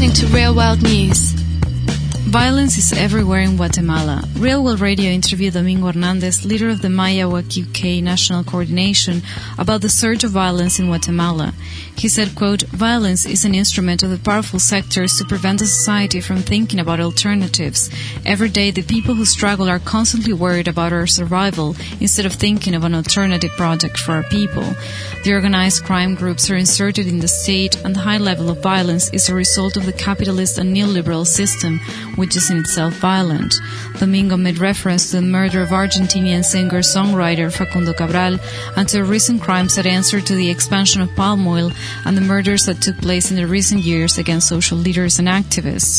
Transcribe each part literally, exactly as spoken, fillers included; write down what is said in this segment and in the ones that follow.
listening to Real World News. Violence is everywhere in Guatemala. Real World Radio interviewed Domingo Hernandez, leader of the Maya-Wak U K National Coordination, about the surge of violence in Guatemala. He said, quote, "Violence is an instrument of the powerful sectors to prevent the society from thinking about alternatives. Every day, the people who struggle are constantly worried about our survival instead of thinking of an alternative project for our people. The organized crime groups are inserted in the state, and the high level of violence is a result of the capitalist and neoliberal system, which is in itself violent." Domingo made reference to the murder of Argentinian singer-songwriter Facundo Cabral and to recent crimes that answered to the expansion of palm oil and the murders that took place in the recent years against social leaders and activists.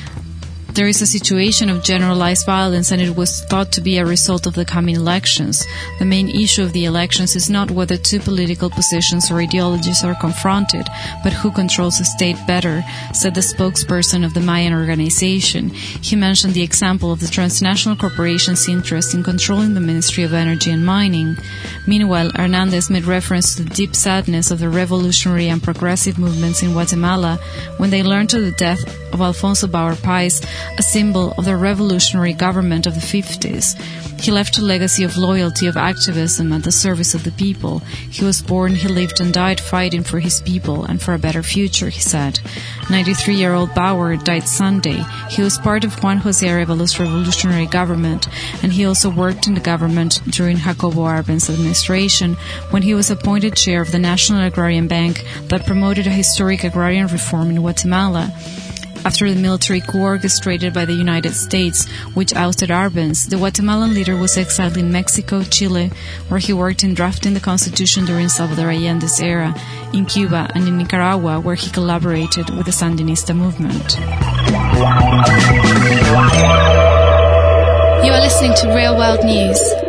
There is a situation of generalized violence, and it was thought to be a result of the coming elections. The main issue of the elections is not whether two political positions or ideologies are confronted, but who controls the state better, said the spokesperson of the Mayan organization. He mentioned the example of the transnational corporation's interest in controlling the Ministry of Energy and Mining. Meanwhile, Hernandez made reference to the deep sadness of the revolutionary and progressive movements in Guatemala when they learned of the death of Alfonso Bauer Pais, a symbol of the revolutionary government of the fifties. He left a legacy of loyalty, of activism at the service of the people. He was born, he lived and died fighting for his people and for a better future, he said. ninety-three-year-old Bauer died Sunday. He was part of Juan José Arevalos' revolutionary government, and he also worked in the government during Jacobo Arbenz administration when he was appointed chair of the National Agrarian Bank that promoted a historic agrarian reform in Guatemala. After the military coup orchestrated by the United States, which ousted Arbenz, the Guatemalan leader was exiled in Mexico, Chile, where he worked in drafting the constitution during Salvador Allende's era, in Cuba, and in Nicaragua, where he collaborated with the Sandinista movement. You are listening to Real World News.